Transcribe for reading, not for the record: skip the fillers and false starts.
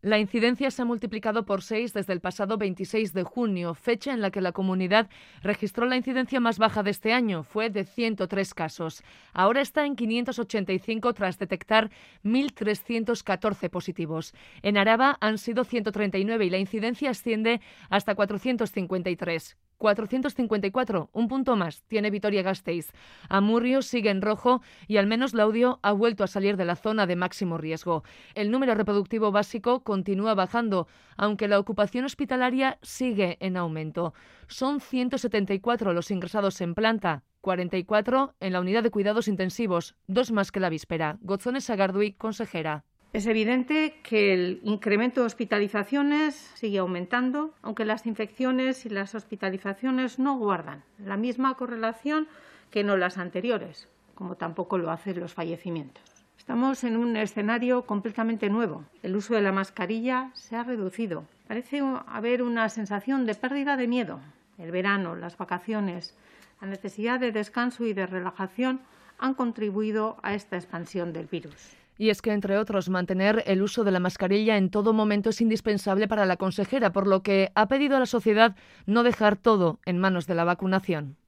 La incidencia se ha multiplicado por 6 desde el pasado 26 de junio, fecha en la que la comunidad registró la incidencia más baja de este año, fue de 103 casos. Ahora está en 585 tras detectar 1.314 positivos. En Araba han sido 139 y la incidencia asciende hasta 453. 454, un punto más, tiene Vitoria-Gasteiz. Amurrio sigue en rojo y al menos Laudio ha vuelto a salir de la zona de máximo riesgo. El número reproductivo básico continúa bajando, aunque la ocupación hospitalaria sigue en aumento. Son 174 los ingresados en planta, 44 en la unidad de cuidados intensivos, 2 más que la víspera. Gotzone Sagardui, consejera. Es evidente que el incremento de hospitalizaciones sigue aumentando, aunque las infecciones y las hospitalizaciones no guardan la misma correlación que en olas anteriores, como tampoco lo hacen los fallecimientos. Estamos en un escenario completamente nuevo. El uso de la mascarilla se ha reducido. Parece haber una sensación de pérdida de miedo. El verano, las vacaciones, la necesidad de descanso y de relajación han contribuido a esta expansión del virus. Y es que, entre otros, mantener el uso de la mascarilla en todo momento es indispensable para la consejera, por lo que ha pedido a la sociedad no dejar todo en manos de la vacunación.